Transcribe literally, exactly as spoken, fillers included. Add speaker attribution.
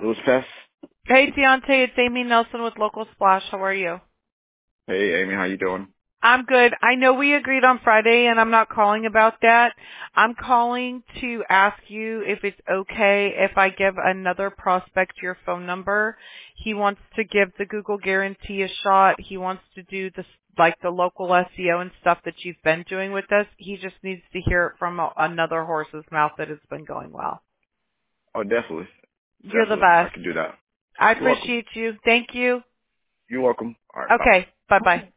Speaker 1: Who's Pest?
Speaker 2: Hey, Deontay, it's Amy Nelson with Local Splash. How are you?
Speaker 1: Hey, Amy, how you doing?
Speaker 2: I'm good. I know we agreed on Friday, and I'm not calling about that. I'm calling to ask you if it's okay if I give another prospect your phone number. He wants to give the Google Guarantee a shot. He wants to do the like the local S E O and stuff that you've been doing with us. He just needs to hear it from a, another horse's mouth that it's been going well.
Speaker 1: Oh, definitely.
Speaker 2: You're the
Speaker 1: Definitely. I
Speaker 2: best.
Speaker 1: can do that.
Speaker 2: I
Speaker 1: You're welcome.
Speaker 2: appreciate you. Thank you.
Speaker 1: You're welcome. All right, bye-bye.
Speaker 2: Okay. Bye-bye.